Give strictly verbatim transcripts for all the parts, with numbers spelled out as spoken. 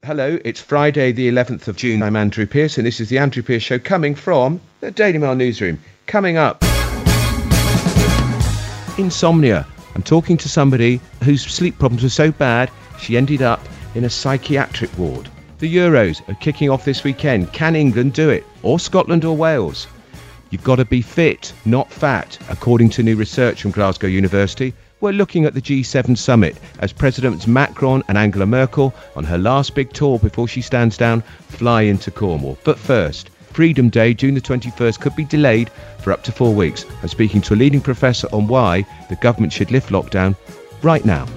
Hello, it's Friday the eleventh of June. I'm Andrew Pierce and this is the Andrew Pierce Show coming from the Daily Mail newsroom. Coming up, insomnia. I'm talking to somebody whose sleep problems were so bad she ended up in a psychiatric ward. The Euros are kicking off this weekend. Can England do it? Or Scotland or Wales? You've got to be fit, not fat, according to new research from Glasgow University. We're looking at the G seven summit as Presidents Macron and Angela Merkel, on her last big tour before she stands down, fly into Cornwall. But first, Freedom Day, June the twenty-first, could be delayed for up to four weeks. I'm speaking to a leading professor on why the government should lift lockdown right now.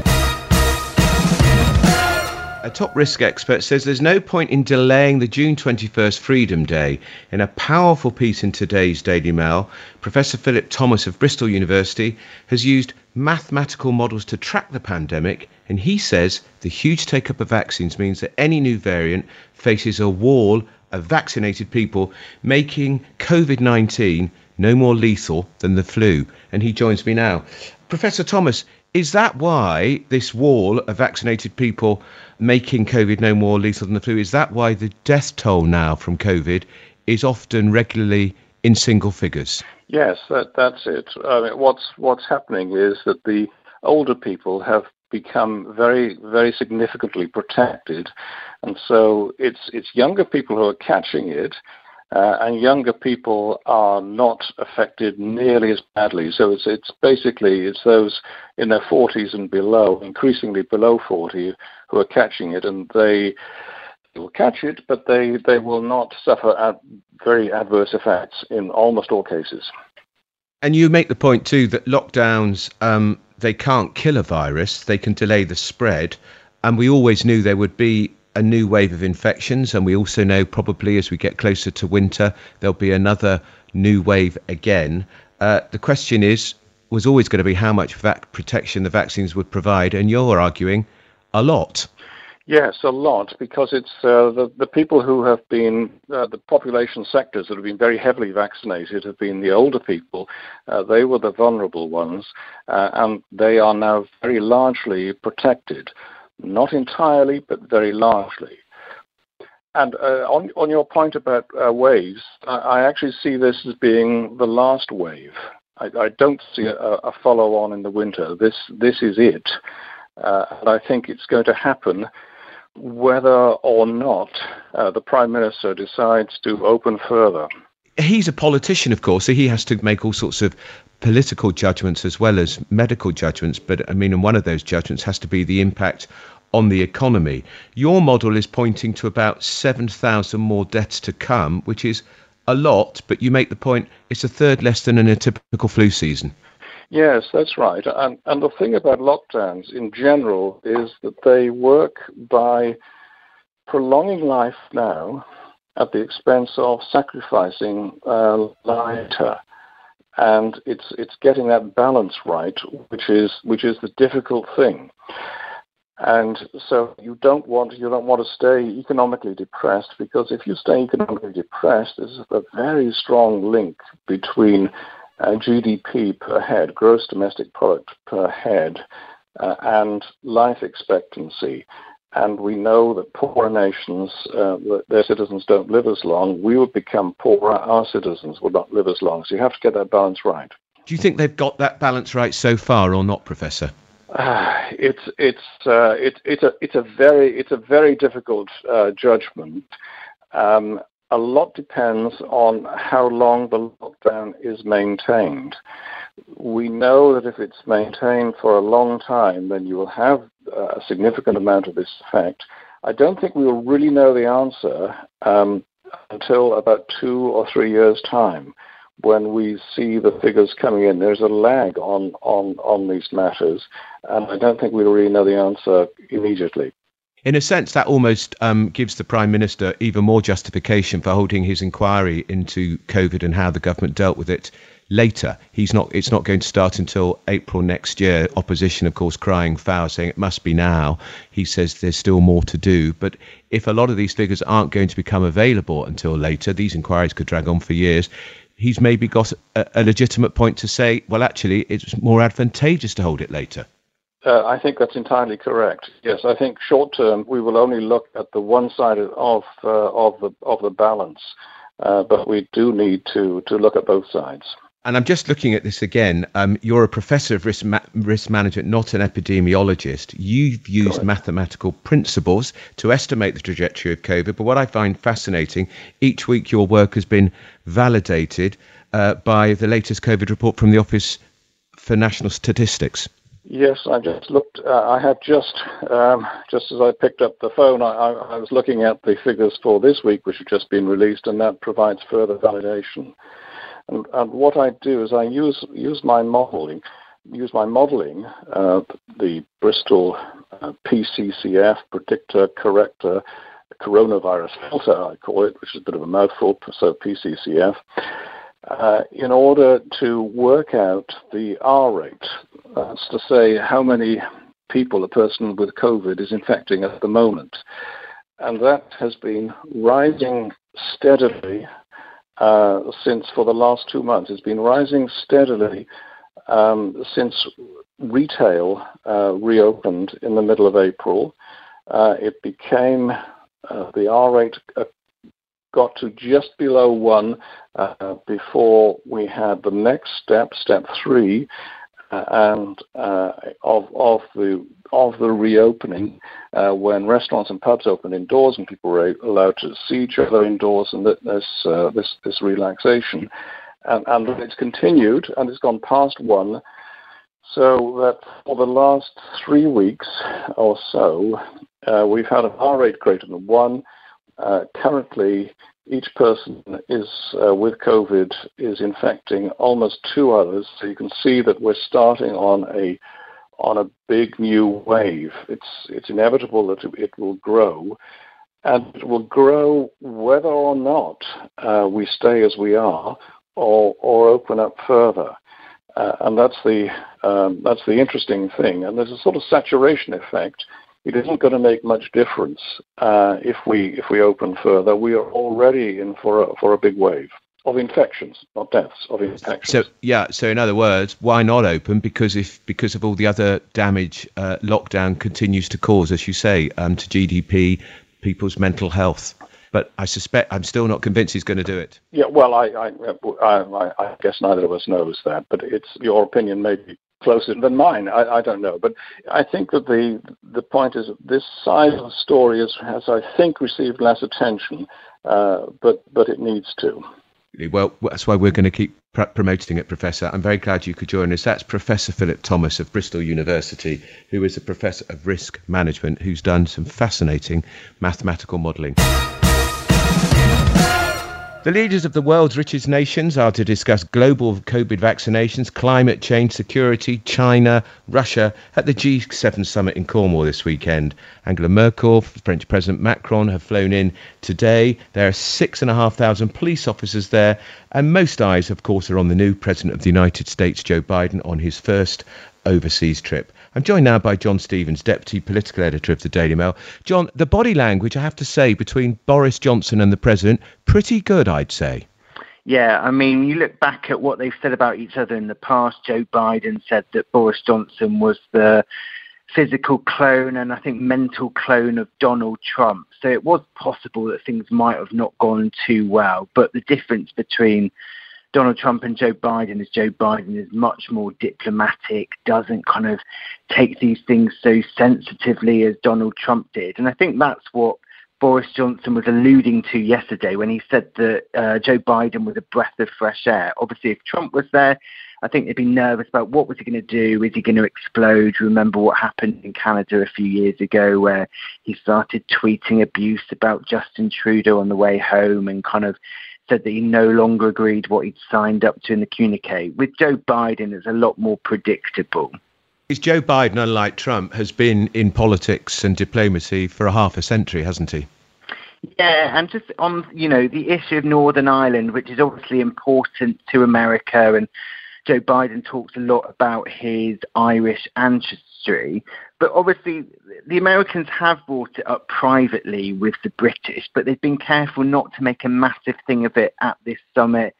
A top risk expert says there's no point in delaying the June twenty-first Freedom Day. In a powerful piece in today's Daily Mail, Professor Philip Thomas of Bristol University has used mathematical models to track the pandemic, and he says the huge take-up of vaccines means that any new variant faces a wall of vaccinated people, making COVID nineteen no more lethal than the flu. And he joins me now. Professor Thomas, is that why this wall of vaccinated people making COVID no more lethal than the flu, is that why the death toll now from COVID is often regularly in single figures? Yes, that, that's it. I mean, what's what's happening is that the older people have become very, very significantly protected, and so it's it's younger people who are catching it, uh, and younger people are not affected nearly as badly. So it's it's basically it's those in their forties and below, increasingly below forty, who are catching it, and they will catch it, but they, they will not suffer ad- very adverse effects in almost all cases. And you make the point too that lockdowns, um, they can't kill a virus, they can delay the spread, and we always knew there would be a new wave of infections, and we also know probably as we get closer to winter there'll be another new wave again. Uh, the question is, was always going to be how much vac- protection the vaccines would provide, and you're arguing a lot. Yes, a lot, because it's uh, the, the people who have been, uh, the population sectors that have been very heavily vaccinated have been the older people. Uh, they were the vulnerable ones, uh, and they are now very largely protected. Not entirely, but very largely. And uh, on, on your point about uh, waves, I, I actually see this as being the last wave. I, I don't see a, a follow-on in the winter. This, this is it. Uh, and I think it's going to happen whether or not uh, the Prime Minister decides to open further. He's a politician, of course, so he has to make all sorts of political judgments as well as medical judgments. But I mean, and one of those judgments has to be the impact on the economy. Your model is pointing to about seven thousand more deaths to come, which is a lot, but you make the point it's a third less than in a typical flu season. Yes, that's right. And, and the thing about lockdowns in general is that they work by prolonging life now at the expense of sacrificing uh, later. And it's it's getting that balance right, which is which is the difficult thing. And so you don't want you don't want to stay economically depressed, because if you stay economically depressed, there's a very strong link between Uh, G D P per head, gross domestic product per head, uh, and life expectancy. And we know that poorer nations, uh, their citizens don't live as long. We would become poorer, our citizens would not live as long. So you have to get that balance right. Do you think they've got that balance right so far or not, Professor? Uh, it's it's uh, it, it's a it's a very it's a very difficult uh, judgment. Um, A lot depends on how long the lockdown is maintained. We know that if it's maintained for a long time, then you will have a significant amount of this effect. I don't think we will really know the answer um, until about two or three years' time, when we see the figures coming in. There's a lag on, on, on these matters, and I don't think we'll really know the answer immediately. In a sense, that almost um, gives the Prime Minister even more justification for holding his inquiry into COVID and how the government dealt with it later. He's not. It's not going to start until April next year. Opposition, of course, crying foul, saying it must be now. He says there's still more to do. But if a lot of these figures aren't going to become available until later, these inquiries could drag on for years. He's maybe got a, a legitimate point to say, well, actually, it's more advantageous to hold it later. Uh, I think that's entirely correct. Yes, I think short term we will only look at the one side of uh, of the of the balance, uh, but we do need to to look at both sides. And I'm just looking at this again. Um, you're a professor of risk, ma- risk management, not an epidemiologist. You've used Correct. mathematical principles to estimate the trajectory of COVID. But what I find fascinating, each week your work has been validated uh, by the latest COVID report from the Office for National Statistics. Yes, I just looked. Uh, I have just, um, just as I picked up the phone, I, I, I was looking at the figures for this week, which have just been released, and that provides further validation. And, and what I do is I use use my modeling, use my modeling, uh, the Bristol uh, P C C F, Predictor Corrector Coronavirus Filter, I call it, which is a bit of a mouthful, so P C C F, uh, in order to work out the R rate. That's to say how many people a person with COVID is infecting at the moment. And that has been rising steadily uh, since for the last two months. It's been rising steadily um, since retail uh, reopened in the middle of April. Uh, it became, uh, the R rate uh, got to just below one uh, before we had the next step, step three, uh, and uh, of of the of the reopening, uh, when restaurants and pubs opened indoors and people were allowed to see each other indoors, and this uh, this this relaxation, and, and it's continued and it's gone past one, so that for the last three weeks or so, uh, we've had an R rate greater than one. Uh, currently, each person is uh, with COVID is infecting almost two others. So you can see that we're starting on a on a big new wave. It's it's inevitable that it will grow, and it will grow whether or not uh, we stay as we are or or open up further. Uh, and that's the um, that's the interesting thing. And there's a sort of saturation effect. It isn't going to make much difference uh, if we if we open further. We are already in for a, for a big wave of infections, not deaths, of infections. So yeah, so in other words, why not open? Because if because of all the other damage uh, lockdown continues to cause, as you say, um, to G D P, people's mental health. But I suspect I'm still not convinced he's going to do it. Yeah, well, I I, I I guess neither of us knows that, but it's your opinion may be closer than mine. I, I don't know, but I think that the the point is this side of the story is, has I think received less attention, uh, but but it needs to. Well, that's why we're going to keep pr- promoting it, Professor. I'm very glad you could join us. That's Professor Philip Thomas of Bristol University, who is a Professor of Risk Management, who's done some fascinating mathematical modelling. The leaders of the world's richest nations are to discuss global COVID vaccinations, climate change, security, China, Russia at the G seven summit in Cornwall this weekend. Angela Merkel, French President Macron have flown in today. There are six and a half thousand police officers there, and most eyes, of course, are on the new President of the United States, Joe Biden, on his first overseas trip. I'm joined now by John Stevens, Deputy Political Editor of the Daily Mail. John, the body language, I have to say, between Boris Johnson and the President, pretty good, I'd say. Yeah, I mean, you look back at what they've said about each other in the past. Joe Biden said that Boris Johnson was the physical clone and I think mental clone of Donald Trump. So it was possible that things might have not gone too well. But the difference between Donald Trump and Joe Biden is Joe Biden is much more diplomatic, doesn't kind of take these things so sensitively as Donald Trump did. And I think that's what Boris Johnson was alluding to yesterday when he said that uh, Joe Biden was a breath of fresh air. Obviously, if Trump was there, I think they'd be nervous about what was he going to do? Is he going to explode? Remember what happened in Canada a few years ago where he started tweeting abuse about Justin Trudeau on the way home and kind of said that he no longer agreed what he'd signed up to in the communique. With Joe Biden, it's a lot more predictable. Joe Biden, unlike Trump, has been in politics and diplomacy for a half a century, hasn't he? Yeah, and just on, you know, the issue of Northern Ireland, which is obviously important to America, and Joe Biden talks a lot about his Irish ancestry, but obviously the Americans have brought it up privately with the British, but they've been careful not to make a massive thing of it at this summit,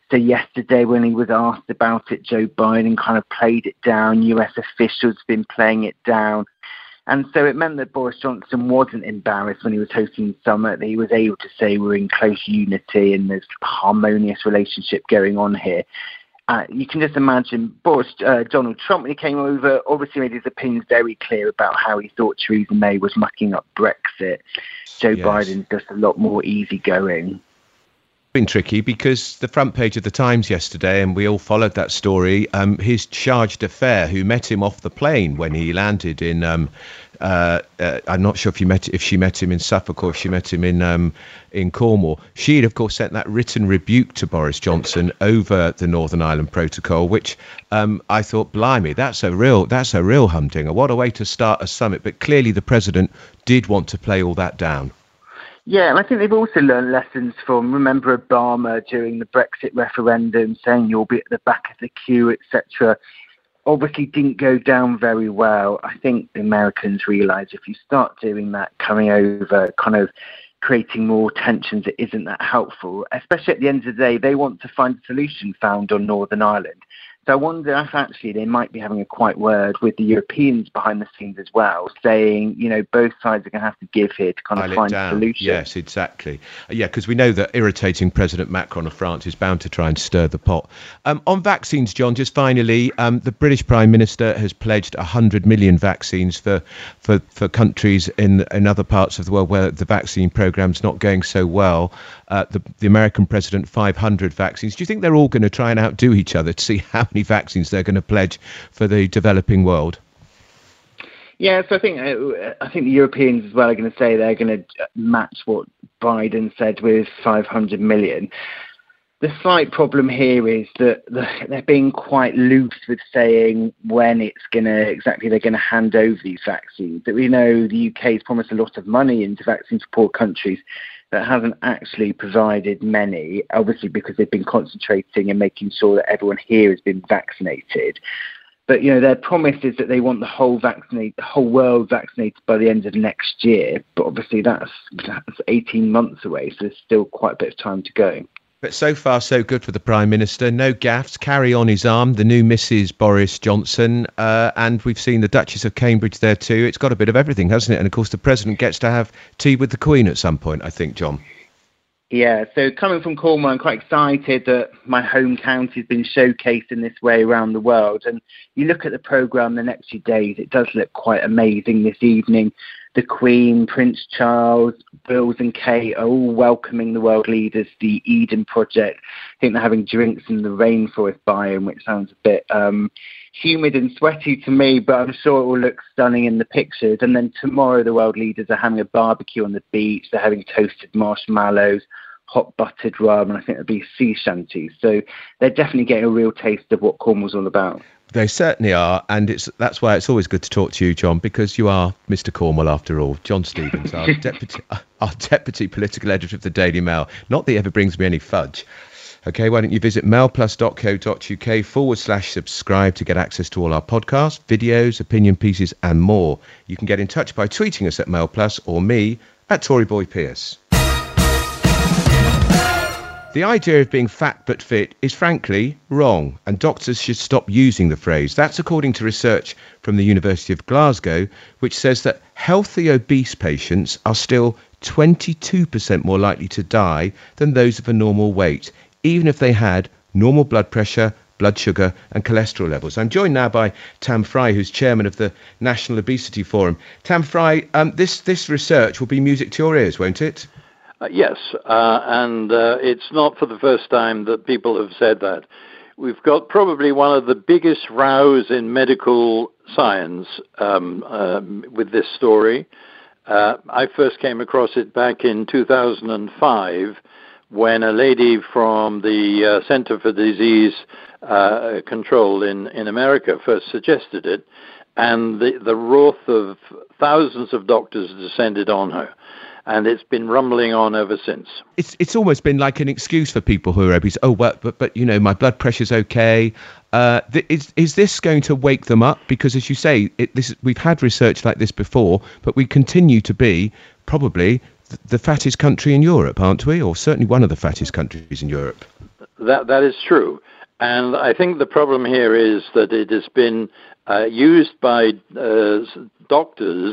So yesterday when he was asked about it, Joe Biden kind of played it down. U S officials have been playing it down. And so it meant that Boris Johnson wasn't embarrassed when he was hosting the summit, that he was able to say we're in close unity and there's a harmonious relationship going on here. Uh, you can just imagine Boris, uh, Donald Trump, when he came over, obviously made his opinions very clear about how he thought Theresa May was mucking up Brexit. Joe yes. Biden's just a lot more easygoing. Been tricky because the front page of the Times yesterday, and we all followed that story, um, his charge d'affaires who met him off the plane when he landed in um, uh, uh, I'm not sure if you met if she met him in Suffolk or if she met him in um, in Cornwall. She had of course sent that written rebuke to Boris Johnson over the Northern Ireland Protocol, which um, I thought, blimey, that's a real that's a real humdinger. What a way to start a summit. But clearly the president did want to play all that down. Yeah, and I think they've also learned lessons from, remember Obama during the Brexit referendum saying you'll be at the back of the queue, et cetera. Obviously didn't go down very well. I think the Americans realise if you start doing that, coming over, kind of creating more tensions, it isn't that helpful. Especially at the end of the day, they want to find a solution found on Northern Ireland. So I wonder if actually they might be having a quiet word with the Europeans behind the scenes as well, saying, you know, both sides are going to have to give here to kind of find a solution. Yes, exactly. Yeah, because we know that irritating President Macron of France is bound to try and stir the pot. Um, on vaccines, John, just finally, um, the British Prime Minister has pledged one hundred million vaccines for for, for countries in, in other parts of the world where the vaccine programme's not going so well. Uh, the, the American president, five hundred vaccines. Do you think they're all going to try and outdo each other to see how many vaccines they're going to pledge for the developing world? Yeah, so I think uh, I think the Europeans as well are going to say they're going to match what Biden said with five hundred million. The slight problem here is that the, they're being quite loose with saying when it's going to exactly they're going to hand over these vaccines. That we know the U K has promised a lot of money into vaccines for poor countries, that hasn't actually provided many, obviously because they've been concentrating and making sure that everyone here has been vaccinated. But, you know, their promise is that they want the whole vaccinate, the whole world vaccinated by the end of next year. But obviously that's, that's eighteen months away, so there's still quite a bit of time to go. But so far, so good for the Prime Minister. No gaffes. Carry on his arm, the new Missus Boris Johnson. Uh, and we've seen the Duchess of Cambridge there too. It's got a bit of everything, hasn't it? And of course, the President gets to have tea with the Queen at some point, I think, John. Yeah, so coming from Cornwall, I'm quite excited that my home county has been showcased in this way around the world. And you look at the programme the next few days, it does look quite amazing this evening. The Queen, Prince Charles, Wills and Kate are all welcoming the world leaders, the Eden Project. I think they're having drinks in the rainforest biome, which sounds a bit um, humid and sweaty to me, but I'm sure it will look stunning in the pictures. And then tomorrow the world leaders are having a barbecue on the beach. They're having toasted marshmallows, hot buttered rum, and I think there'll be sea shanties. So they're definitely getting a real taste of what Cornwall's all about. They certainly are, and it's that's why it's always good to talk to you, John, because you are Mister Cornwall after all. John Stevens, our deputy, our deputy political editor of the Daily Mail. Not that he ever brings me any fudge. Okay, why don't you visit mailplus.co.uk forward slash subscribe to get access to all our podcasts, videos, opinion pieces, and more. You can get in touch by tweeting us at MailPlus or me at Tory Boy Pierce. The idea of being fat but fit is frankly wrong, and doctors should stop using the phrase. That's according to research from the University of Glasgow, which says that healthy obese patients are still twenty-two percent more likely to die than those of a normal weight, even if they had normal blood pressure, blood sugar and cholesterol levels. I'm joined now by Tam Fry, who's chairman of the National Obesity Forum. Tam Fry, um, this, this research will be music to your ears, won't it? Uh, yes, uh, and uh, it's not for the first time that people have said that. We've got probably one of the biggest rows in medical science um, uh, with this story. Uh, I first came across it back in two thousand five when a lady from the uh, Center for Disease uh, Control in, in America first suggested it, and the, the wrath of thousands of doctors descended on her. And it's been rumbling on ever since. It's it's almost been like an excuse for people who are obese. Oh, well, but but you know, my blood pressure's okay. Uh, th- is is this going to wake them up? Because as you say, it, this we've had research like this before, but we continue to be probably th- the fattest country in Europe, aren't we? Or certainly one of the fattest countries in Europe. that that is true. And I think the problem here is that it has been uh, used by uh, doctors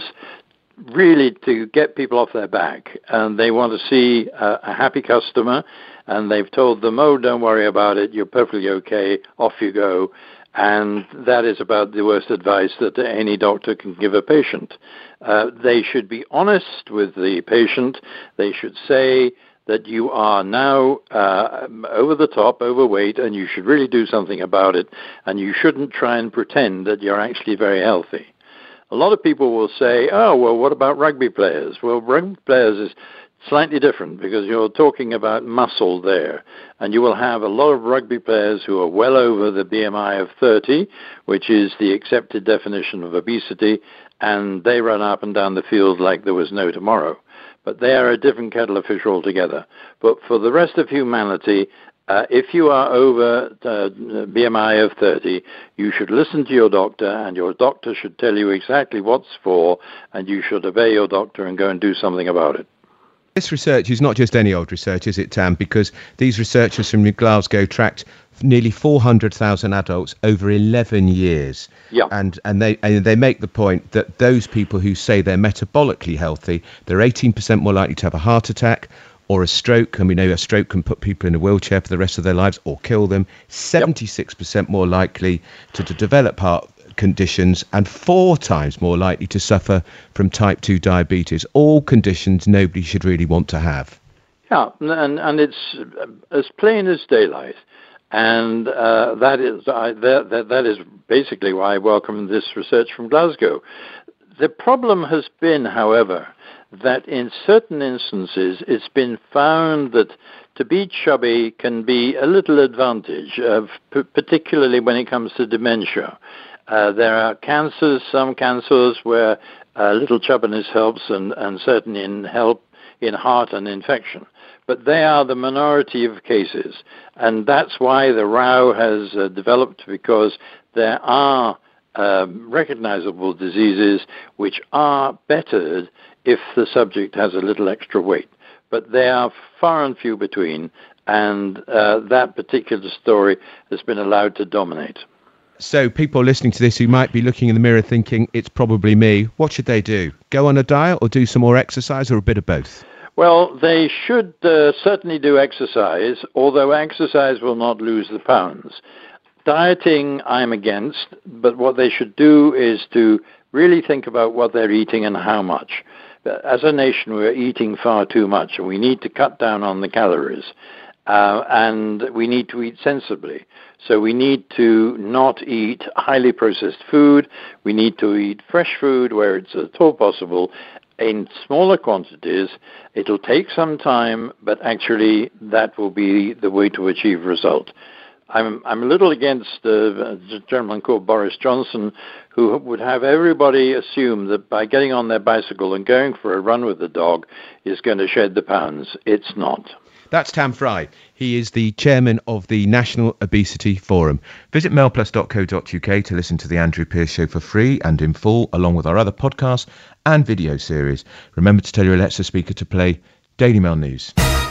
really to get people off their back. And they want to see a, a happy customer, and they've told them, oh, don't worry about it, you're perfectly okay, off you go. And that is about the worst advice that any doctor can give a patient. Uh, they should be honest with the patient. They should say that you are now uh, over the top, overweight, and you should really do something about it, and you shouldn't try and pretend that you're actually very healthy. A lot of people will say, oh, well, what about rugby players? Well, rugby players is slightly different because you're talking about muscle there, and you will have a lot of rugby players who are well over the B M I of thirty, which is the accepted definition of obesity, and they run up and down the field like there was no tomorrow. But they are a different kettle of fish altogether. But for the rest of humanity, uh, if you are over uh, B M I of thirty, you should listen to your doctor, and your doctor should tell you exactly what's for, and you should obey your doctor and go and do something about it. This research is not just any old research, is it, Tam? Because these researchers from Glasgow tracked nearly four hundred thousand adults over eleven years. Yeah. And and they and they make the point that those people who say they're metabolically healthy, they're eighteen percent more likely to have a heart attack or a stroke. And we know a stroke can put people in a wheelchair for the rest of their lives or kill them. seventy-six percent more likely to, to develop heart conditions, and four times more likely to suffer from type two diabetes, all conditions nobody should really want to have. Yeah, and, and it's as plain as daylight. And uh, that is I, that, that, that is basically why I welcome this research from Glasgow. The problem has been, however, that in certain instances it's been found that to be chubby can be a little advantage, uh, p- particularly when it comes to dementia. Uh, there are cancers, some cancers where uh, little chubbiness helps, and, and certainly in help in heart and infection. But they are the minority of cases, and that's why the row has uh, developed, because there are uh, recognizable diseases which are bettered if the subject has a little extra weight. But they are far and few between, and uh, that particular story has been allowed to dominate. So people listening to this who might be looking in the mirror thinking, it's probably me, what should they do? Go on a diet or do some more exercise, or a bit of both? Well, they should uh, certainly do exercise, although exercise will not lose the pounds. Dieting, I'm against, but what they should do is to really think about what they're eating and how much. As a nation, we're eating far too much, and we need to cut down on the calories. Uh, and we need to eat sensibly. So we need to not eat highly processed food. We need to eat fresh food where it's at all possible in smaller quantities. It'll take some time, but actually that will be the way to achieve result. I'm I'm a little against uh, a gentleman called Boris Johnson, who would have everybody assume that by getting on their bicycle and going for a run with the dog is going to shed the pounds. It's not. That's Tam Fry. He is the chairman of the National Obesity Forum. Visit mail plus dot co dot uk to listen to the Andrew Pierce Show for free and in full, along with our other podcasts and video series. Remember to tell your Alexa speaker to play Daily Mail News.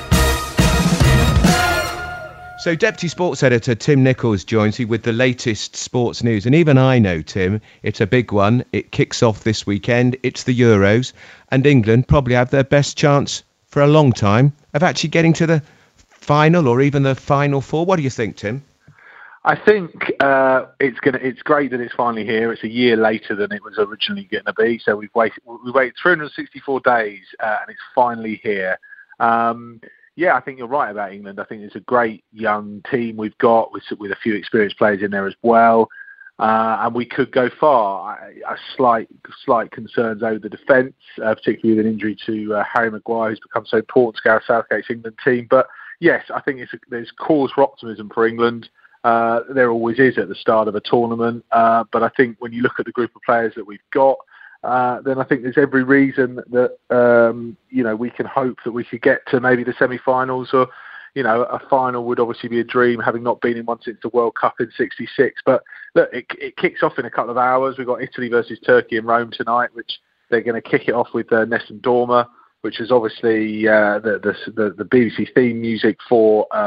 So Deputy Sports Editor Tim Nichols joins you with the latest sports news. And even I know, Tim, it's a big one. It kicks off this weekend. It's the Euros. And England probably have their best chance for a long time of actually getting to the final or even the final four. What do you think, Tim? I think uh, it's gonna. It's great that it's finally here. It's a year later than it was originally going to be. So we've waited. We waited three hundred sixty-four days, uh, and it's finally here. Um, yeah, I think you're right about England. I think it's a great young team we've got with with a few experienced players in there as well, uh, and we could go far. I, I slight slight concerns over the defence, uh, particularly with an injury to uh, Harry Maguire, who's become so important to Gareth Southgate's England team. But yes, I think it's a, there's cause for optimism for England. Uh, there always is at the start of a tournament, uh, but I think when you look at the group of players that we've got, uh, then I think there's every reason that um, you know we can hope that we could get to maybe the semi-finals, or you know a final would obviously be a dream, having not been in one since the World Cup in sixty-six. But look, it, it kicks off in a couple of hours. We've got Italy versus Turkey in Rome tonight, which they're going to kick it off with uh, Nessun Dorma, which is obviously uh, the, the the the B B C theme music for. Um,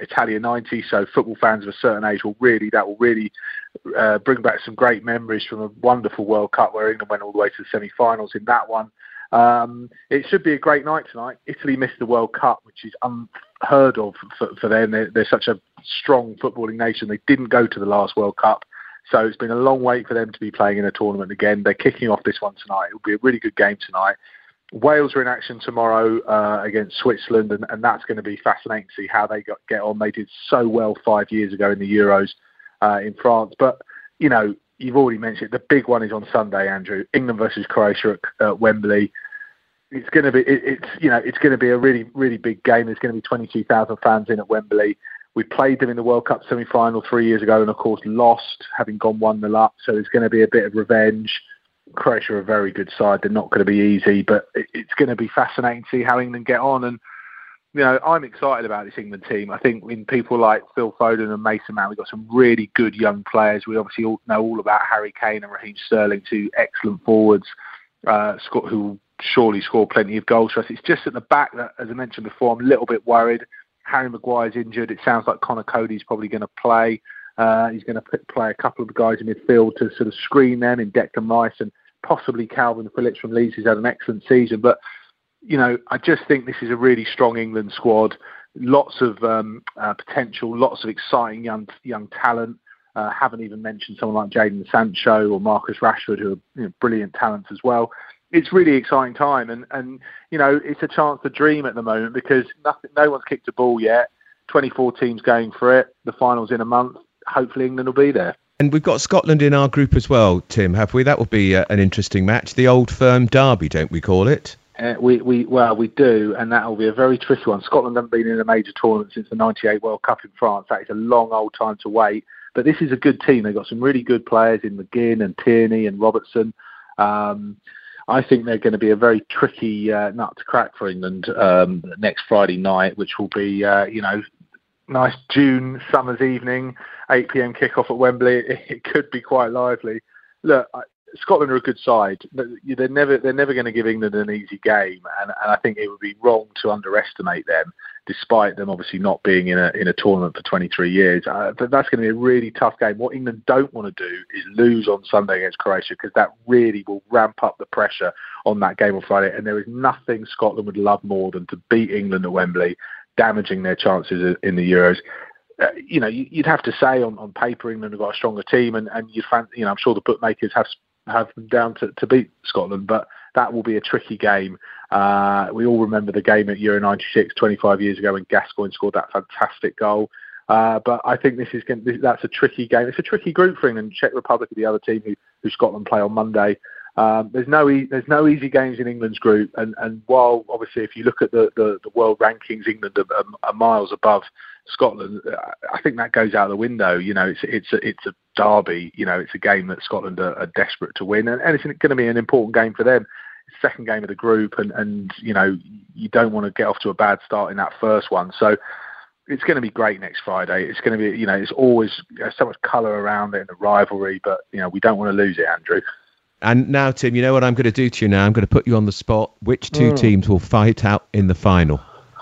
Italia ninety, so football fans of a certain age will really, that will really uh, bring back some great memories from a wonderful World Cup where England went all the way to the semi-finals in that one. Um, it should be a great night tonight. Italy missed the World Cup, which is unheard of for, for them. They're, they're such a strong footballing nation. They didn't go to the last World Cup. So it's been a long wait for them to be playing in a tournament again. They're kicking off this one tonight. It will be a really good game tonight. Wales are in action tomorrow uh, against Switzerland, and, and that's going to be fascinating to see how they got, get on. They did so well five years ago in the Euros uh, in France. But, you know, you've already mentioned it. The big one is on Sunday, Andrew. England versus Croatia at uh, Wembley. It's going to be, it, it's you know, it's going to be a really, really big game. There's going to be twenty-two thousand fans in at Wembley. We played them in the World Cup semi-final three years ago and, of course, lost, having gone one nil up. So there's going to be a bit of revenge. Croatia are a very good side. They're not going to be easy, but it, it's going to be fascinating to see how England get on. And, you know, I'm excited about this England team. I think in people like Phil Foden and Mason Mount, we've got some really good young players. We obviously all know all about Harry Kane and Raheem Sterling, two excellent forwards uh, who will surely score plenty of goals for us. It's just at the back that, as I mentioned before, I'm a little bit worried. Harry Maguire's injured. It sounds like Connor Cody's probably going to play. Uh, he's going to play a couple of the guys in midfield to sort of screen them in Declan Rice and possibly Calvin Phillips from Leeds, who's had an excellent season. But, you know, I just think this is a really strong England squad. Lots of um, uh, potential, lots of exciting young young talent. Uh, haven't even mentioned someone like Jadon Sancho or Marcus Rashford, who are you know, brilliant talents as well. It's really exciting time, and, and you know it's a chance to dream at the moment because nothing, no one's kicked a ball yet. twenty-four teams going for it. The final's in a month. Hopefully England will be there. And we've got Scotland in our group as well, Tim, have we? That will be uh, an interesting match. The Old Firm Derby, don't we call it? Uh, we, we well, we do, and that will be a very tricky one. Scotland haven't been in a major tournament since the ninety-eight World Cup in France. That is a long old time to wait. But this is a good team. They've got some really good players in McGinn and Tierney and Robertson. Um, I think they're going to be a very tricky uh, nut to crack for England um, next Friday night, which will be, uh, you know, nice June summer's evening, eight p.m. kickoff at Wembley. It, it could be quite lively. Look, I, Scotland are a good side. They're never they're never going to give England an easy game, and, and I think it would be wrong to underestimate them, despite them obviously not being in a in a tournament for twenty-three years. Uh, but that's going to be a really tough game. What England don't want to do is lose on Sunday against Croatia, because that really will ramp up the pressure on that game on Friday. And there is nothing Scotland would love more than to beat England at Wembley, damaging their chances in the Euros. Uh, you know, you'd have to say on, on paper England have got a stronger team, and and you'd fan, you know, I'm sure the bookmakers have. have them down to, to beat Scotland, but that will be a tricky game. Uh, we all remember the game at Euro ninety-six, twenty-five years ago, when Gascoigne scored that fantastic goal. Uh, but I think this is going to, that's a tricky game. It's a tricky group for England. Czech Republic are the other team who, who Scotland play on Monday. Um, there's no e- there's no easy games in England's group, and, and while obviously if you look at the, the, the world rankings, England are, are, are miles above Scotland. I think that goes out the window. You know, it's it's a, it's a derby. You know, it's a game that Scotland are, are desperate to win, and, and it's going to be an important game for them. It's the second game of the group, and, and you know you don't want to get off to a bad start in that first one. So it's going to be great next Friday. It's going to be, you know, it's always there's so much colour around it and the rivalry, but you know we don't want to lose it, Andrew. And now, Tim, you know what I'm going to do to you now? I'm going to put you on the spot. Which two mm. teams will fight out in the final?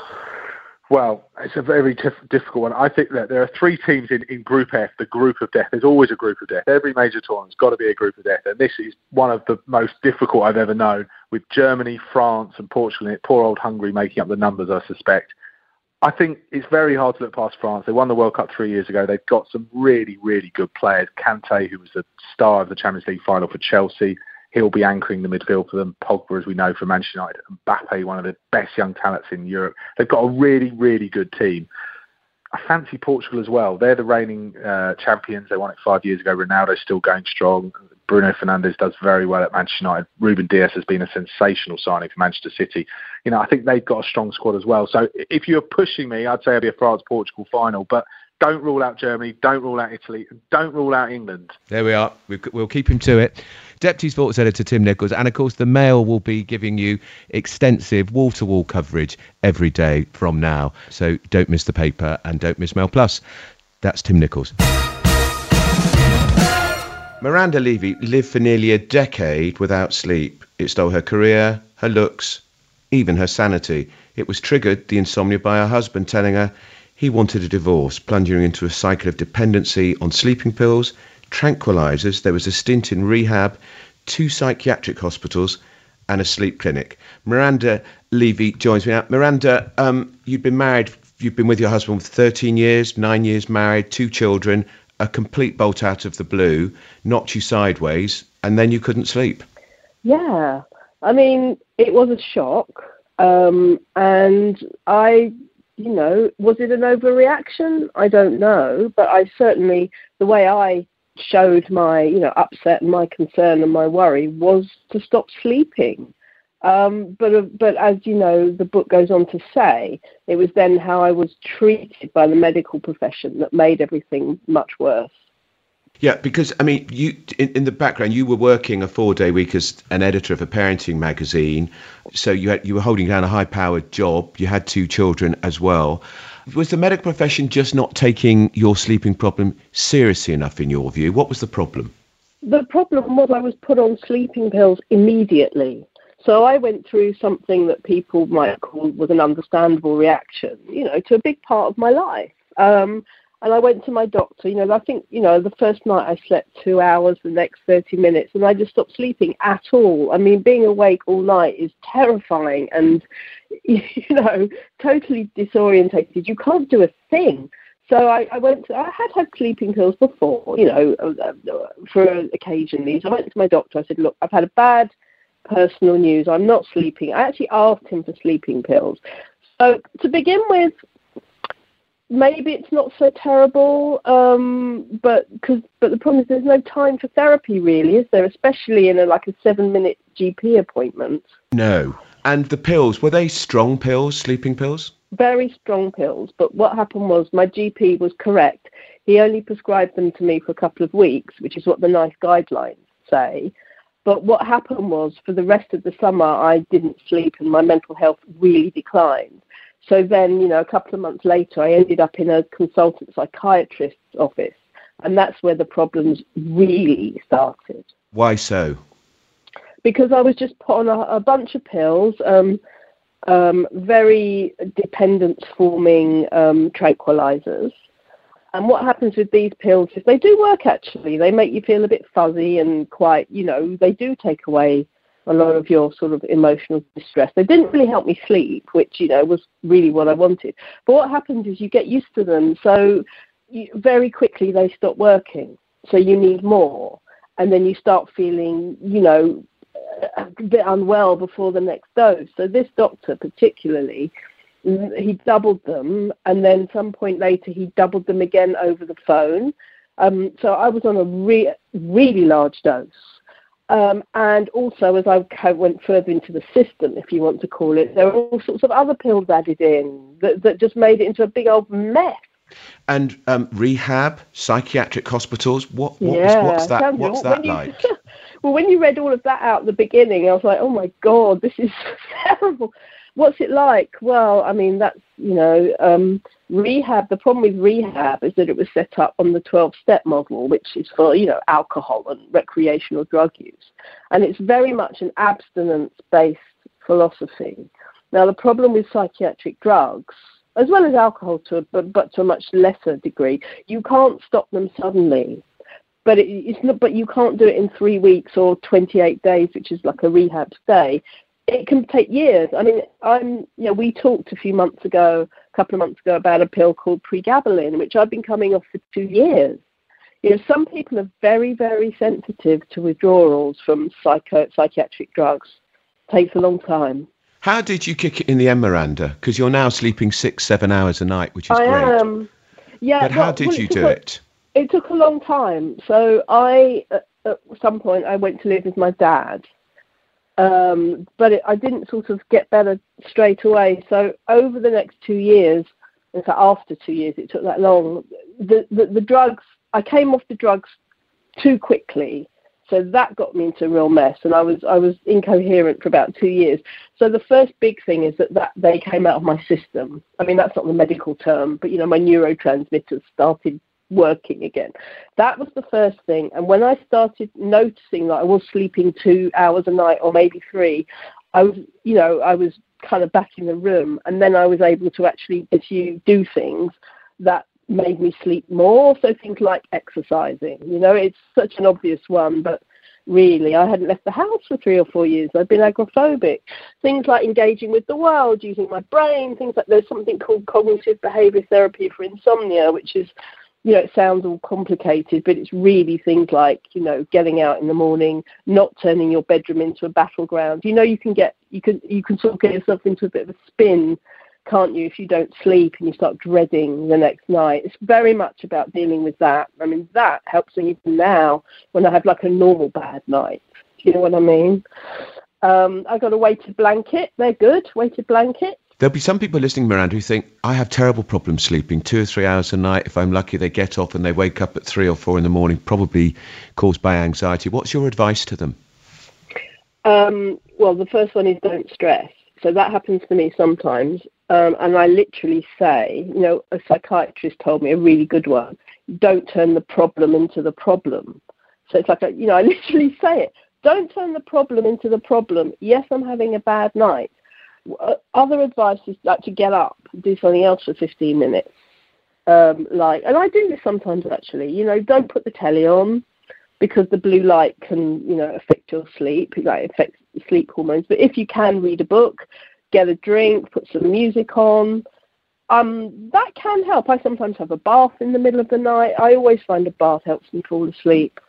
Well, it's a very tif- difficult one. I think that there are three teams in, in Group F, the group of death. There's always a group of death. Every major tournament's got to be a group of death. And this is one of the most difficult I've ever known, with Germany, France and Portugal in it. Poor old Hungary making up the numbers, I suspect. I think it's very hard to look past France. They won the World Cup three years ago. They've got some really, really good players. Kante, who was the star of the Champions League final for Chelsea, he'll be anchoring the midfield for them. Pogba, as we know, from Manchester United. Mbappe, one of the best young talents in Europe. They've got a really, really good team. I fancy Portugal as well. They're the reigning uh, champions. They won it five years ago. Ronaldo's still going strong. Bruno Fernandes does very well at Manchester United. Ruben Dias has been a sensational signing for Manchester City. You know, I think they've got a strong squad as well. So if you're pushing me, I'd say it'll be a France-Portugal final. But don't rule out Germany, don't rule out Italy, and don't rule out England. There we are. We'll keep him to it. Deputy Sports Editor Tim Nichols. And, of course, the Mail will be giving you extensive wall-to-wall coverage every day from now. So don't miss the paper and don't miss Mail Plus. That's Tim Nichols. Miranda Levy lived for nearly a decade without sleep. It stole her career, her looks, even her sanity. It was triggered, the insomnia, by her husband telling her He wanted a divorce, plunging into a cycle of dependency on sleeping pills, tranquilizers. There was a stint in rehab, two psychiatric hospitals, and a sleep clinic. Miranda Levy joins me now. Miranda, um, you've been married, you've been with your husband for thirteen years, nine years married, two children, a complete bolt out of the blue, knocked you sideways, and then you couldn't sleep. Yeah, I mean, it was a shock, um, and I... You know, was it an overreaction? I don't know, but I certainly, the way I showed my, you know, upset and my concern and my worry was to stop sleeping. Um, but, uh, but as you know, the book goes on to say, it was then how I was treated by the medical profession that made everything much worse. Yeah, because, I mean, you in, in the background, you were working a four-day week as an editor of a parenting magazine. So you had, you were holding down a high-powered job. You had two children as well. Was the medical profession just not taking your sleeping problem seriously enough, in your view? What was the problem? The problem was I was put on sleeping pills immediately. So I went through something that people might call was an understandable reaction, you know, to a big part of my life. Um, And I went to my doctor, you know, I think, you know, the first night I slept two hours, the next thirty minutes, and I just stopped sleeping at all. I mean, being awake all night is terrifying and, you know, totally disorientated. You can't do a thing. So I, I went to, I had had sleeping pills before, you know, for occasionally. So I went to my doctor. I said, look, I've had a bad personal news. I'm not sleeping. I actually asked him for sleeping pills. So to begin with, maybe it's not so terrible, um, but cause, but the problem is there's no time for therapy, really, is there? Especially in a like a seven-minute G P appointment. No. And the pills, were they strong pills, sleeping pills? Very strong pills. But what happened was my G P was correct. He only prescribed them to me for a couple of weeks, which is what the NICE guidelines say. But what happened was for the rest of the summer, I didn't sleep and my mental health really declined. So then, you know, a couple of months later, I ended up in a consultant psychiatrist's office. And that's where the problems really started. Why so? Because I was just put on a, a bunch of pills, um, um, very dependence-forming um, tranquilizers. And what happens with these pills is they do work, actually. They make you feel a bit fuzzy and quite, you know, they do take away a lot of your sort of emotional distress. They didn't really help me sleep, which, you know, was really what I wanted. But what happens is you get used to them. So you, very quickly they stop working. So you need more. And then you start feeling, you know, a bit unwell before the next dose. So this doctor particularly, he doubled them. And then some point later, he doubled them again over the phone. Um, so I was on a re- really large dose. Um, and also, as I went further into the system, if you want to call it, there were all sorts of other pills added in that, that just made it into a big old mess. And um, rehab, psychiatric hospitals, what, what yeah, was, what's that, Sandra, what's that you, like? Well, when you read all of that out at the beginning, I was like, oh, my God, this is terrible. What's it like? Well, I mean, that's, you know, um, rehab. The problem with rehab is that it was set up on the twelve-step model, which is for, you know, alcohol and recreational drug use. And it's very much an abstinence-based philosophy. Now, the problem with psychiatric drugs, as well as alcohol, to a, but, but to a much lesser degree, you can't stop them suddenly. But it, it's not. But you can't do it in three weeks or twenty-eight days, which is like a rehab stay. It can take years. I mean, I'm, you know, we talked a few months ago, a couple of months ago, about a pill called pregabalin, which I've been coming off for two years. You know, some people are very, very sensitive to withdrawals from psycho psychiatric drugs. It takes a long time. How did you kick it in the end, Miranda? Because you're now sleeping six, seven hours a night, which is I great. I am. Yeah. But how well, did well, you it do a, it? It took a long time. So I, at, at some point, I went to live with my dad. Um, but it, I didn't sort of get better straight away. So over the next two years, in fact, after two years, it took that long, the, the, the drugs, I came off the drugs too quickly. So that got me into a real mess. And I was I was incoherent for about two years. So the first big thing is that, that they came out of my system. I mean, that's not the medical term, but, you know, my neurotransmitters started working again. That was the first thing. And when I started noticing that I was sleeping two hours a night or maybe three, I was, you know, I was kind of back in the room, and then I was able to actually pursue do things that made me sleep more. So things like exercising, you know, it's such an obvious one, but really I hadn't left the house for three or four years. I've been agoraphobic. Things like engaging with the world, using my brain, things like, there's something called cognitive behavior therapy for insomnia, which is, you know, it sounds all complicated, but it's really things like, you know, getting out in the morning, not turning your bedroom into a battleground. You know, you can get, you can, you can sort of get yourself into a bit of a spin, can't you, if you don't sleep and you start dreading the next night. It's very much about dealing with that. I mean, that helps me even now when I have like a normal bad night. Do you know what I mean? Um, I got a weighted blanket. They're good, weighted blankets. There'll be some people listening, Miranda, who think, I have terrible problems sleeping, two or three hours a night. If I'm lucky, they get off and they wake up at three or four in the morning, probably caused by anxiety. What's your advice to them? Um, well, the first one is don't stress. So that happens to me sometimes. Um, and I literally say, you know, a psychiatrist told me, a really good one, don't turn the problem into the problem. So it's like, a, you know, I literally say it. Don't turn the problem into the problem. Yes, I'm having a bad night. Other advice is like to get up, do something else for fifteen minutes. Um, like, and I do this sometimes actually. You know, don't put the telly on because the blue light can, you know, affect your sleep. Like, affects sleep hormones. But if you can, read a book, get a drink, put some music on. Um, that can help. I sometimes have a bath in the middle of the night. I always find a bath helps me fall asleep.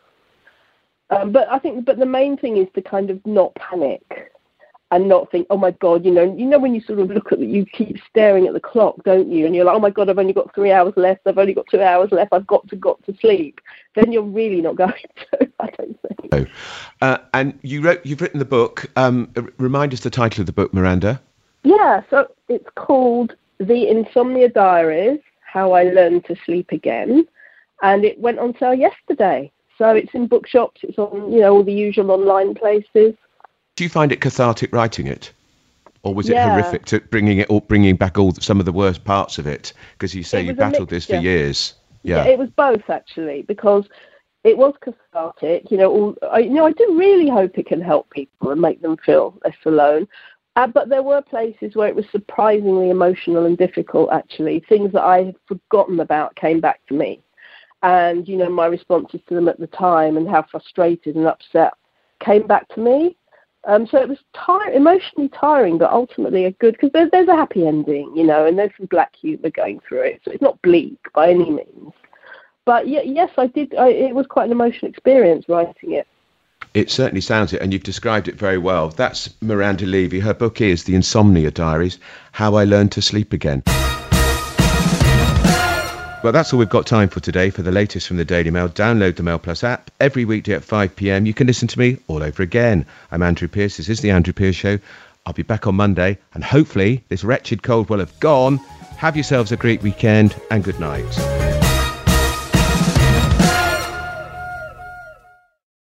Um, but I think, but the main thing is to kind of not panic. And not think, oh my God, you know, you know when you sort of look at it, you keep staring at the clock, don't you? And you're like, oh my God, I've only got three hours left. I've only got two hours left. I've got to got to sleep. Then you're really not going to, I don't think. Oh. Uh, and you wrote, you've written the book. Um, remind us the title of the book, Miranda. Yeah, so it's called The Insomnia Diaries, How I Learned to Sleep Again. And it went on sale yesterday. So it's in bookshops. It's on, you know, all the usual online places. Do you find it cathartic writing it, or was it yeah. horrific to bringing it, or bringing back all some of the worst parts of it? Because you say you battled this for years. Yeah. yeah, it was both actually, because it was cathartic. You know, all, I, you know, I do really hope it can help people and make them feel less alone. Uh, but there were places where it was surprisingly emotional and difficult. Actually, things that I had forgotten about came back to me, and you know, my responses to them at the time and how frustrated and upset came back to me. Um, so it was tire- emotionally tiring, but ultimately a good, because there's, there's a happy ending, you know, and there's some black humour going through it. So it's not bleak by any means. But yeah, yes, I did. I, it was quite an emotional experience writing it. It certainly sounds it, and you've described it very well. That's Miranda Levy. Her book is The Insomnia Diaries, How I Learned to Sleep Again. Well, that's all we've got time for today. For the latest from the Daily Mail, download the Mail Plus app. Every weekday at five p.m. you can listen to me all over again. I'm Andrew Pierce. This is The Andrew Pierce Show. I'll be back on Monday, and hopefully this wretched cold will have gone. Have yourselves a great weekend, and good night.